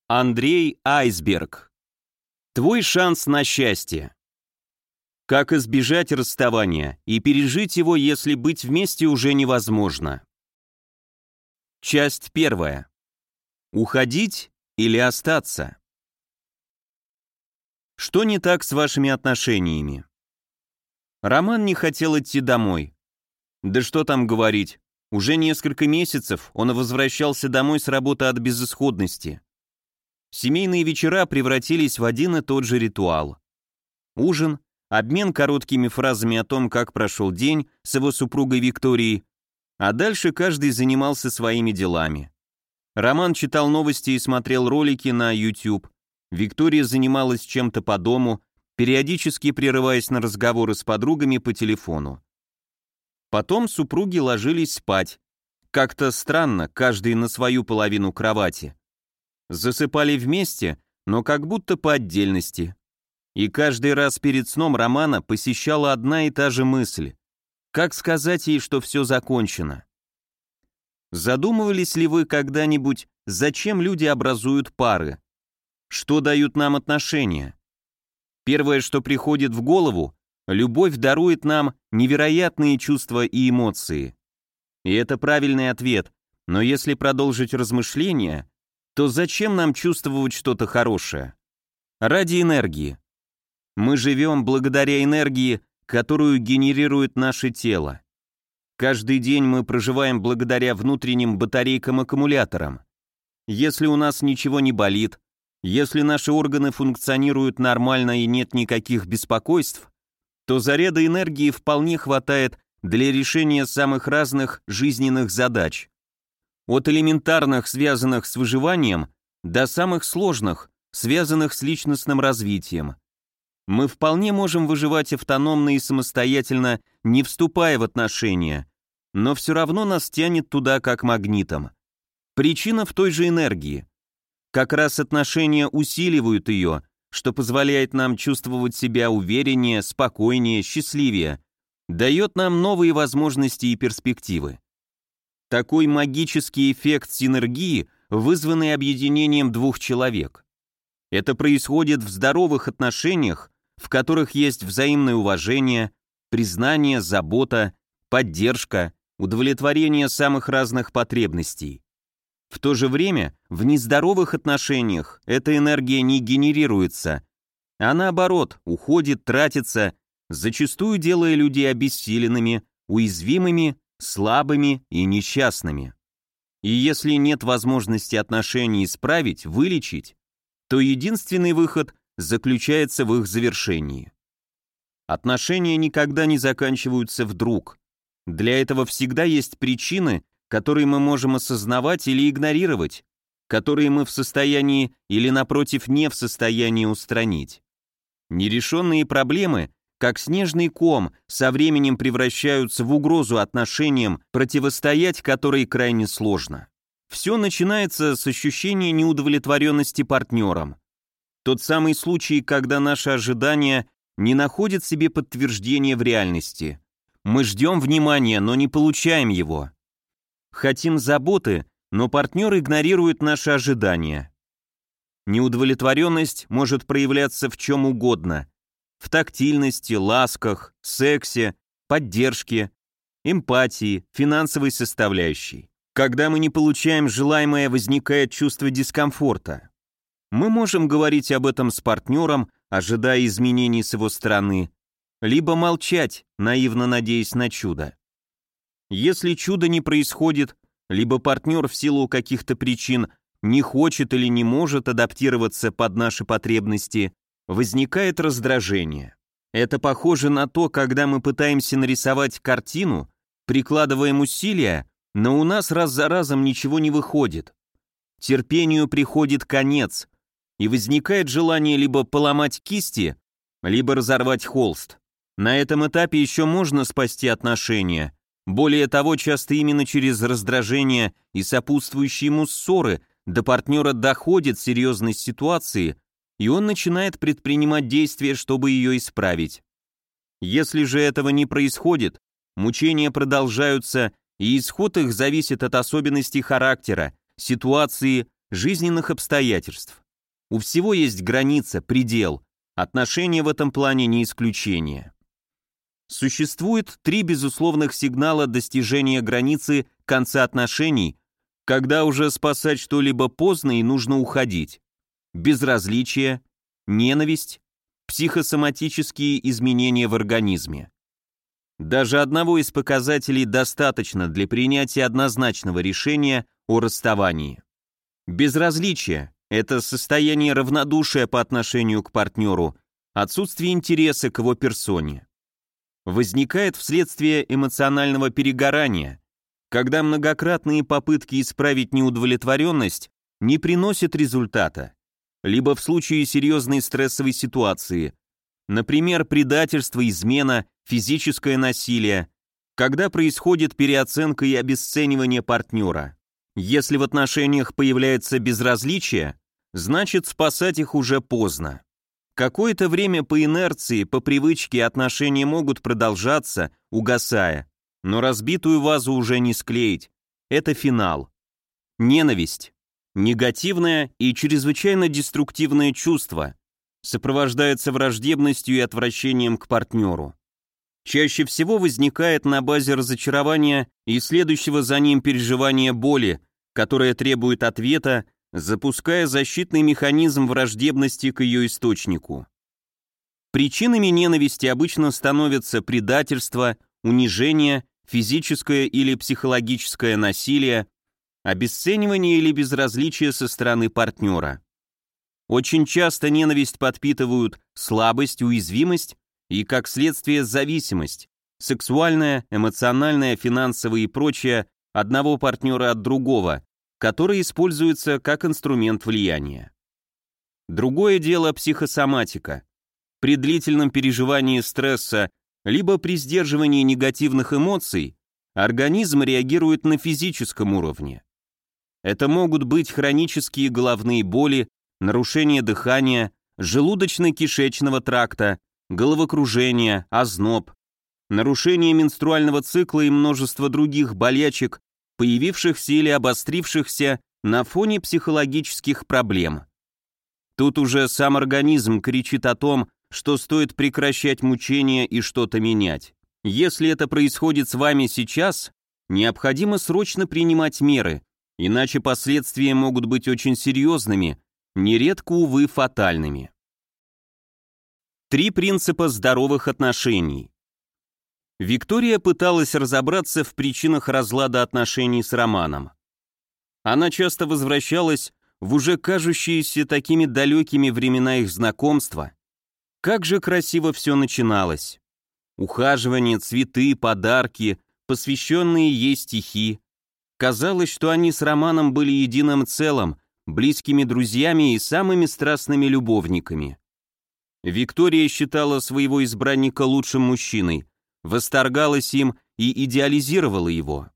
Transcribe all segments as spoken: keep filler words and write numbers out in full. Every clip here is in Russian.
Андрей Айсберг. Твой шанс на счастье. Как избежать расставания и пережить его, если быть вместе уже невозможно? Часть первая. Уходить или остаться? Что не так с вашими отношениями? Роман не хотел идти домой. Да что там говорить, уже несколько месяцев он возвращался домой с работы от безысходности. Семейные вечера превратились в один и тот же ритуал. Ужин, обмен короткими фразами о том, как прошел день с его супругой Викторией, а дальше каждый занимался своими делами. Роман читал новости и смотрел ролики на YouTube. Виктория занималась чем-то по дому, периодически прерываясь на разговоры с подругами по телефону. Потом супруги ложились спать. Как-то странно, каждый на свою половину кровати. Засыпали вместе, но как будто по отдельности. И каждый раз перед сном Романа посещала одна и та же мысль. Как сказать ей, что все закончено? Задумывались ли вы когда-нибудь, зачем люди образуют пары? Что дают нам отношения? Первое, что приходит в голову, любовь дарует нам невероятные чувства и эмоции. И это правильный ответ, но если продолжить размышления, то зачем нам чувствовать что-то хорошее? Ради энергии. Мы живем благодаря энергии, которую генерирует наше тело. Каждый день мы проживаем благодаря внутренним батарейкам-аккумуляторам. Если у нас ничего не болит, если наши органы функционируют нормально и нет никаких беспокойств, то заряда энергии вполне хватает для решения самых разных жизненных задач. От элементарных, связанных с выживанием, до самых сложных, связанных с личностным развитием. Мы вполне можем выживать автономно и самостоятельно, не вступая в отношения, но все равно нас тянет туда как магнитом. Причина в той же энергии. Как раз отношения усиливают ее, что позволяет нам чувствовать себя увереннее, спокойнее, счастливее, дает нам новые возможности и перспективы. Такой магический эффект синергии, вызванный объединением двух человек. Это происходит в здоровых отношениях, в которых есть взаимное уважение, признание, забота, поддержка, удовлетворение самых разных потребностей. В то же время в нездоровых отношениях эта энергия не генерируется, а наоборот уходит, тратится, зачастую делая людей обессиленными, уязвимыми, слабыми и несчастными. И если нет возможности отношений исправить, вылечить, то единственный выход заключается в их завершении. Отношения никогда не заканчиваются вдруг. Для этого всегда есть причины, которые мы можем осознавать или игнорировать, которые мы в состоянии или, напротив, не в состоянии устранить. Нерешенные проблемы, как снежный ком, со временем превращаются в угрозу отношениям, противостоять которой крайне сложно. Все начинается с ощущения неудовлетворенности партнером. Тот самый случай, когда наши ожидания не находят себе подтверждения в реальности. Мы ждем внимания, но не получаем его. Хотим заботы, но партнер игнорирует наши ожидания. Неудовлетворенность может проявляться в чем угодно. В тактильности, ласках, сексе, поддержке, эмпатии, финансовой составляющей. Когда мы не получаем желаемое, возникает чувство дискомфорта. Мы можем говорить об этом с партнером, ожидая изменений с его стороны, либо молчать, наивно надеясь на чудо. Если чудо не происходит, либо партнер в силу каких-то причин не хочет или не может адаптироваться под наши потребности, возникает раздражение. Это похоже на то, когда мы пытаемся нарисовать картину, прикладываем усилия, но у нас раз за разом ничего не выходит. Терпению приходит конец, и возникает желание либо поломать кисти, либо разорвать холст. На этом этапе еще можно спасти отношения. Более того, часто именно через раздражение и сопутствующие ему ссоры до партнера доходит серьезность ситуации, и он начинает предпринимать действия, чтобы ее исправить. Если же этого не происходит, мучения продолжаются, и исход их зависит от особенностей характера, ситуации жизненных обстоятельств. У всего есть граница, предел. Отношения в этом плане не исключение. Существует три безусловных сигнала достижения границы конца отношений, когда уже спасать что-либо поздно и нужно уходить. Безразличие, ненависть, психосоматические изменения в организме. Даже одного из показателей достаточно для принятия однозначного решения о расставании. Безразличие – это состояние равнодушия по отношению к партнеру, отсутствие интереса к его персоне. Возникает вследствие эмоционального перегорания, когда многократные попытки исправить неудовлетворенность не приносят результата, либо в случае серьезной стрессовой ситуации, например, предательство, измена, физическое насилие, когда происходит переоценка и обесценивание партнера. Если в отношениях появляется безразличие, значит спасать их уже поздно. Какое-то время по инерции, по привычке отношения могут продолжаться, угасая, но разбитую вазу уже не склеить. Это финал. Ненависть. Негативное и чрезвычайно деструктивное чувство сопровождается враждебностью и отвращением к партнеру. Чаще всего возникает на базе разочарования и следующего за ним переживания боли, которое требует ответа, запуская защитный механизм враждебности к ее источнику. Причинами ненависти обычно становятся предательство, унижение, физическое или психологическое насилие, обесценивание или безразличие со стороны партнера. Очень часто ненависть подпитывают слабость, уязвимость и, как следствие, зависимость, сексуальная, эмоциональная, финансовая и прочее одного партнера от другого, который используется как инструмент влияния. Другое дело психосоматика. При длительном переживании стресса либо при сдерживании негативных эмоций организм реагирует на физическом уровне. Это могут быть хронические головные боли, нарушение дыхания, желудочно-кишечного тракта, головокружение, озноб, нарушение менструального цикла и множество других болячек, появившихся или обострившихся на фоне психологических проблем. Тут уже сам организм кричит о том, что стоит прекращать мучения и что-то менять. Если это происходит с вами сейчас, необходимо срочно принимать меры, иначе последствия могут быть очень серьезными, нередко, увы, фатальными. Три принципа здоровых отношений. Виктория пыталась разобраться в причинах разлада отношений с Романом. Она часто возвращалась в уже кажущиеся такими далекими времена их знакомства. Как же красиво все начиналось. Ухаживание, цветы, подарки, посвященные ей стихи. Казалось, что они с Романом были единым целым, близкими друзьями и самыми страстными любовниками. Виктория считала своего избранника лучшим мужчиной, восторгалась им и идеализировала его.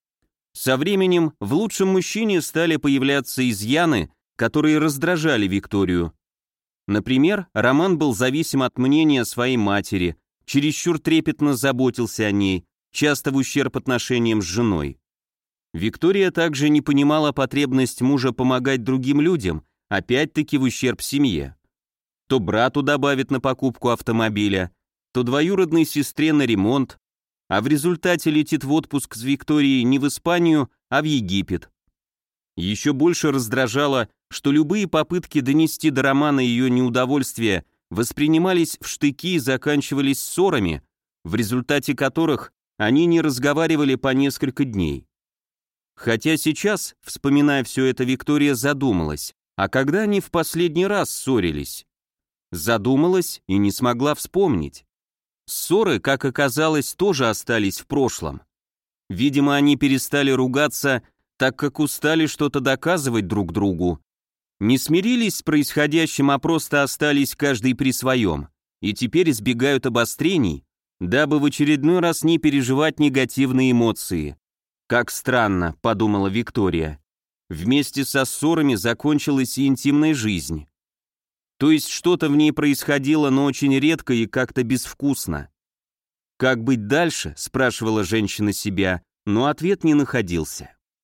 Со временем в лучшем мужчине стали появляться изъяны, которые раздражали Викторию. Например, Роман был зависим от мнения своей матери, чересчур трепетно заботился о ней, часто в ущерб отношениям с женой. Виктория также не понимала потребность мужа помогать другим людям, опять-таки в ущерб семье. То брату добавит на покупку автомобиля, то двоюродной сестре на ремонт, а в результате летит в отпуск с Викторией не в Испанию, а в Египет. Еще больше раздражало, что любые попытки донести до Романа ее неудовольствие воспринимались в штыки и заканчивались ссорами, в результате которых они не разговаривали по несколько дней. Хотя сейчас, вспоминая все это, Виктория задумалась, а когда они в последний раз ссорились? Задумалась и не смогла вспомнить. Ссоры, как оказалось, тоже остались в прошлом. Видимо, они перестали ругаться, так как устали что-то доказывать друг другу. Не смирились с происходящим, а просто остались каждый при своем, и теперь избегают обострений, дабы в очередной раз не переживать негативные эмоции. «Как странно», — подумала Виктория. Вместе со ссорами закончилась и интимная жизнь. То есть что-то в ней происходило, но очень редко и как-то безвкусно. «Как быть дальше?» — спрашивала женщина себя, но ответ не находился.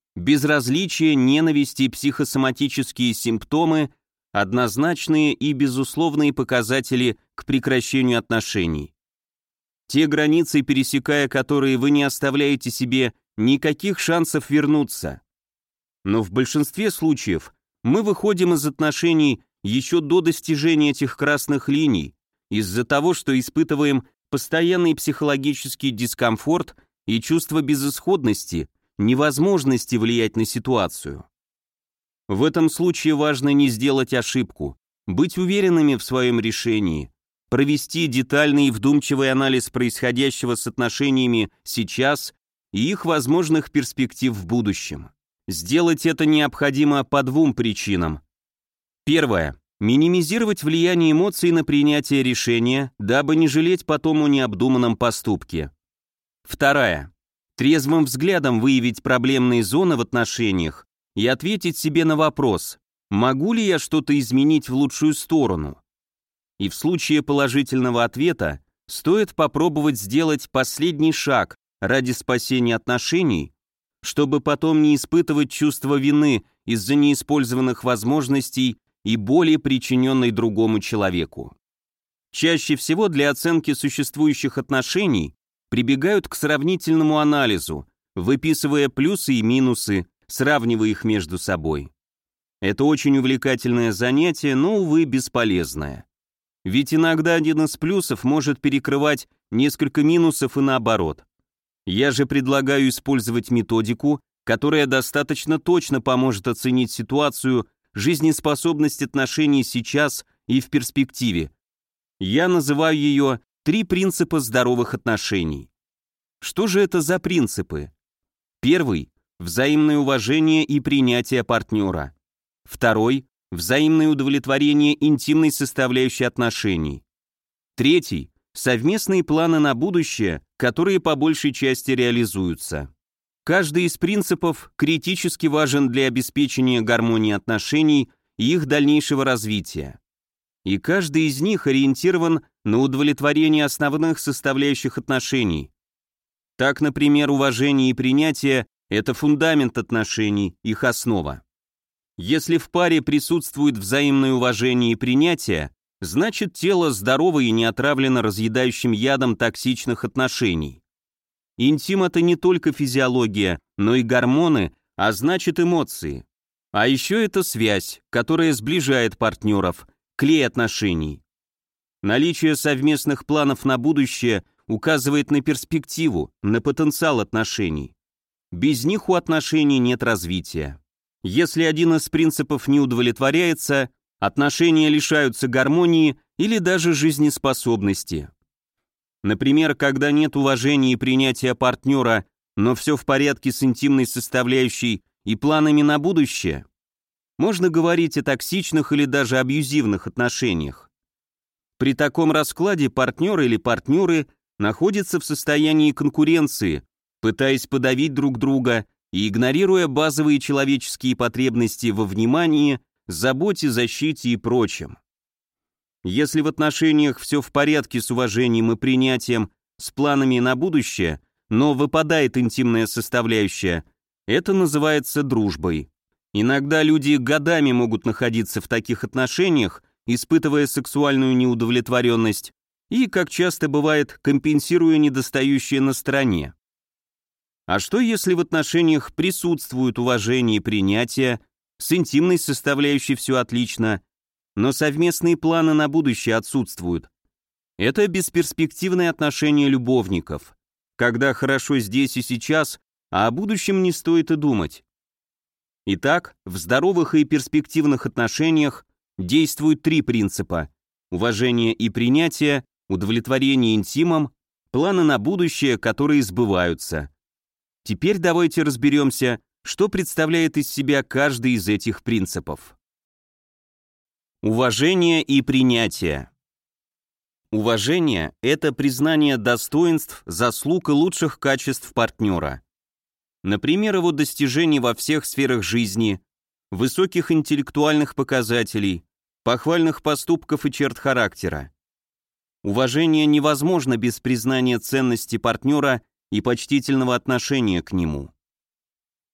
Безразличие, ненависть и психосоматические симптомы – однозначные и безусловные показатели к прекращению отношений. Те границы, пересекая которые вы не оставляете себе никаких шансов вернуться. Но в большинстве случаев мы выходим из отношений еще до достижения этих красных линий, из-за того, что испытываем постоянный психологический дискомфорт и чувство безысходности, невозможности влиять на ситуацию. В этом случае важно не сделать ошибку, быть уверенными в своем решении, провести детальный и вдумчивый анализ происходящего с отношениями сейчас и их возможных перспектив в будущем. Сделать это необходимо по двум причинам. Первое. Минимизировать влияние эмоций на принятие решения, дабы не жалеть потом о необдуманном поступке. Вторая. Трезвым взглядом выявить проблемные зоны в отношениях и ответить себе на вопрос, могу ли я что-то изменить в лучшую сторону. И в случае положительного ответа стоит попробовать сделать последний шаг ради спасения отношений, чтобы потом не испытывать чувство вины из-за неиспользованных возможностей и боли, причиненной другому человеку. Чаще всего для оценки существующих отношений прибегают к сравнительному анализу, выписывая плюсы и минусы, сравнивая их между собой. Это очень увлекательное занятие, но, увы, бесполезное. Ведь иногда один из плюсов может перекрывать несколько минусов и наоборот. Я же предлагаю использовать методику, которая достаточно точно поможет оценить ситуацию, жизнеспособность отношений сейчас и в перспективе. Я называю ее «Три принципа здоровых отношений». Что же это за принципы? Первый – взаимное уважение и принятие партнера. Второй – взаимное удовлетворение интимной составляющей отношений. Третий – совместные планы на будущее, которые по большей части реализуются. Каждый из принципов критически важен для обеспечения гармонии отношений и их дальнейшего развития. И каждый из них ориентирован на удовлетворение основных составляющих отношений. Так, например, уважение и принятие – это фундамент отношений, их основа. Если в паре присутствует взаимное уважение и принятие, значит тело здорово и не отравлено разъедающим ядом токсичных отношений. Интим – это не только физиология, но и гормоны, а значит эмоции. А еще это связь, которая сближает партнеров, клей отношений. Наличие совместных планов на будущее указывает на перспективу, на потенциал отношений. Без них у отношений нет развития. Если один из принципов не удовлетворяется, отношения лишаются гармонии или даже жизнеспособности. Например, когда нет уважения и принятия партнера, но все в порядке с интимной составляющей и планами на будущее, можно говорить о токсичных или даже абьюзивных отношениях. При таком раскладе партнер или партнеры находятся в состоянии конкуренции, пытаясь подавить друг друга и игнорируя базовые человеческие потребности во внимании, заботе, защите и прочем. Если в отношениях все в порядке с уважением и принятием, с планами на будущее, но выпадает интимная составляющая, это называется дружбой. Иногда люди годами могут находиться в таких отношениях, испытывая сексуальную неудовлетворенность и, как часто бывает, компенсируя недостающее на стороне. А что если в отношениях присутствует уважение и принятие, с интимной составляющей все отлично, но совместные планы на будущее отсутствуют? Это бесперспективные отношения любовников, когда хорошо здесь и сейчас, а о будущем не стоит и думать. Итак, в здоровых и перспективных отношениях действуют три принципа: уважение и принятие, удовлетворение интимом, планы на будущее, которые сбываются. Теперь давайте разберемся, что представляет из себя каждый из этих принципов. Уважение и принятие. Уважение – это признание достоинств, заслуг и лучших качеств партнера. Например, его достижений во всех сферах жизни, высоких интеллектуальных показателей, похвальных поступков и черт характера. Уважение невозможно без признания ценности партнера и почтительного отношения к нему.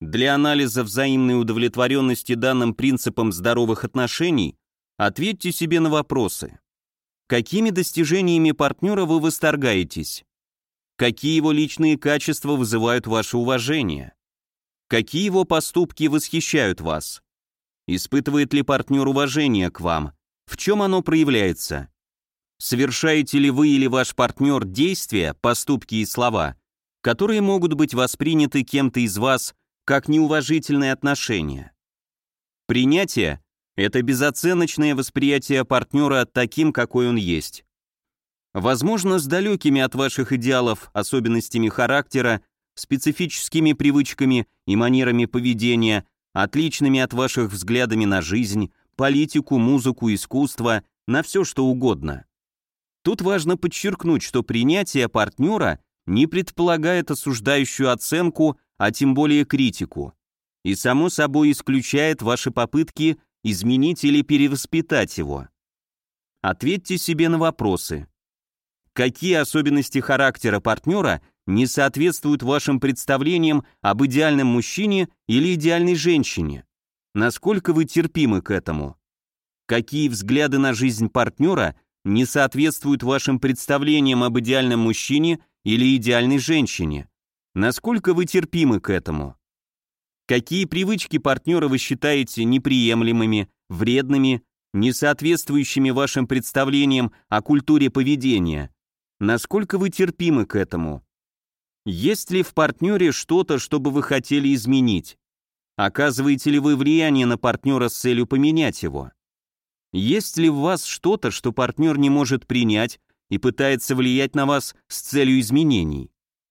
Для анализа взаимной удовлетворенности данным принципом здоровых отношений ответьте себе на вопросы. Какими достижениями партнера вы восторгаетесь? Какие его личные качества вызывают ваше уважение? Какие его поступки восхищают вас? Испытывает ли партнер уважение к вам? В чем оно проявляется? Совершаете ли вы или ваш партнер действия, поступки и слова, которые могут быть восприняты кем-то из вас как неуважительные отношения? Принятие – это безоценочное восприятие партнера таким, какой он есть. Возможно, с далекими от ваших идеалов особенностями характера, специфическими привычками и манерами поведения, отличными от ваших взглядами на жизнь, политику, музыку, искусство, на все что угодно. Тут важно подчеркнуть, что принятие партнера не предполагает осуждающую оценку, а тем более критику, и само собой исключает ваши попытки изменить или перевоспитать его. Ответьте себе на вопросы. Какие особенности характера партнера не соответствуют вашим представлениям об идеальном мужчине или идеальной женщине? Насколько вы терпимы к этому? Какие взгляды на жизнь партнера не соответствуют вашим представлениям об идеальном мужчине или идеальной женщине? Насколько вы терпимы к этому? Какие привычки партнера вы считаете неприемлемыми, вредными, не соответствующими вашим представлениям о культуре поведения? Насколько вы терпимы к этому? Есть ли в партнере что-то, что бы вы хотели изменить? Оказываете ли вы влияние на партнера с целью поменять его? Есть ли в вас что-то, что партнер не может принять и пытается влиять на вас с целью изменений?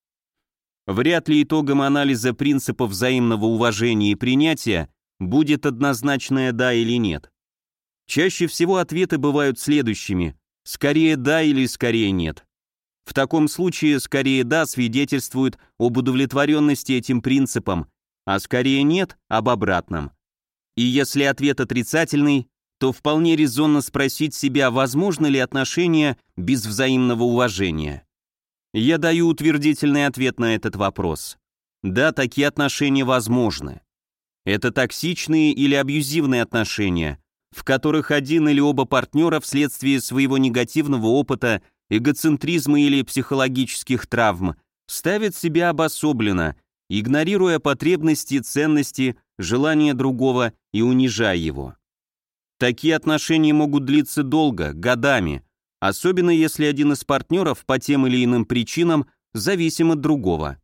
Вряд ли итогом анализа принципов взаимного уважения и принятия будет однозначное «да» или «нет». Чаще всего ответы бывают следующими: скорее «да» или скорее «нет». В таком случае скорее «да» свидетельствует об удовлетворенности этим принципом, а скорее «нет» об обратном. И если ответ отрицательный, то вполне резонно спросить себя, возможно ли отношения без взаимного уважения. Я даю утвердительный ответ на этот вопрос. Да, такие отношения возможны. Это токсичные или абьюзивные отношения, в которых один или оба партнера вследствие своего негативного опыта, эгоцентризма или психологических травм ставят себя обособленно, игнорируя потребности, ценности, желания другого и унижая его. Такие отношения могут длиться долго, годами, особенно если один из партнеров по тем или иным причинам зависим от другого.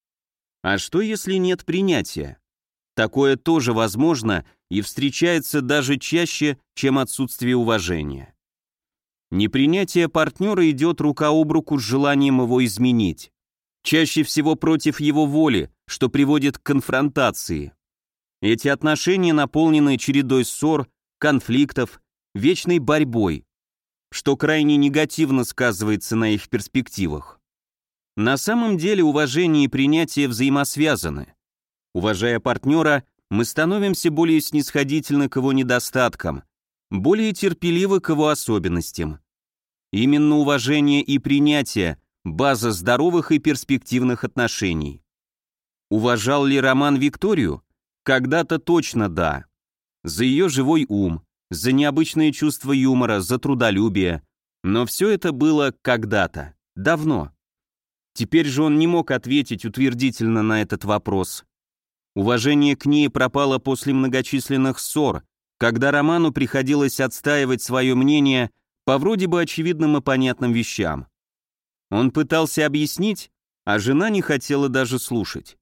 А что если нет принятия? Такое тоже возможно и встречается даже чаще, чем отсутствие уважения. Непринятие партнера идет рука об руку с желанием его изменить. Чаще всего против его воли, что приводит к конфронтации. Эти отношения наполнены чередой ссор, конфликтов, вечной борьбой, что крайне негативно сказывается на их перспективах. На самом деле уважение и принятие взаимосвязаны. Уважая партнера, мы становимся более снисходительны к его недостаткам, более терпеливы к его особенностям. Именно уважение и принятие – база здоровых и перспективных отношений. Уважал ли Роман Викторию? Когда-то точно да. За ее живой ум, за необычное чувство юмора, за трудолюбие. Но все это было когда-то, давно. Теперь же он не мог ответить утвердительно на этот вопрос. Уважение к ней пропало после многочисленных ссор, когда Роману приходилось отстаивать свое мнение по вроде бы очевидным и понятным вещам. Он пытался объяснить, а жена не хотела даже слушать.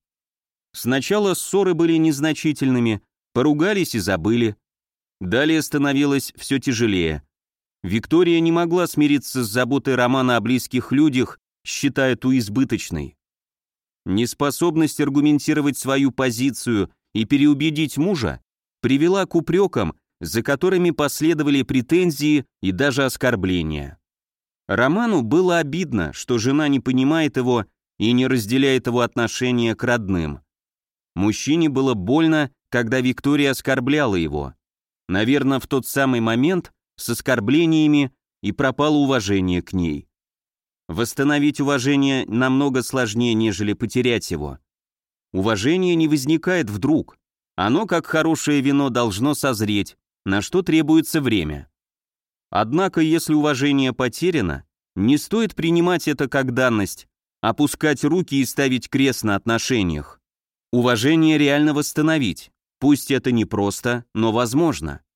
Сначала ссоры были незначительными, поругались и забыли. Далее становилось все тяжелее. Виктория не могла смириться с заботой Романа о близких людях, считая ту избыточной. Неспособность аргументировать свою позицию и переубедить мужа привела к упрекам, за которыми последовали претензии и даже оскорбления. Роману было обидно, что жена не понимает его и не разделяет его отношение к родным. Мужчине было больно, когда Виктория оскорбляла его. Наверное, в тот самый момент с оскорблениями и пропало уважение к ней. Восстановить уважение намного сложнее, нежели потерять его. Уважение не возникает вдруг. Оно, как хорошее вино, должно созреть, на что требуется время. Однако, если уважение потеряно, не стоит принимать это как данность, опускать руки и ставить крест на отношениях. Уважение реально восстановить, пусть это непросто, но возможно.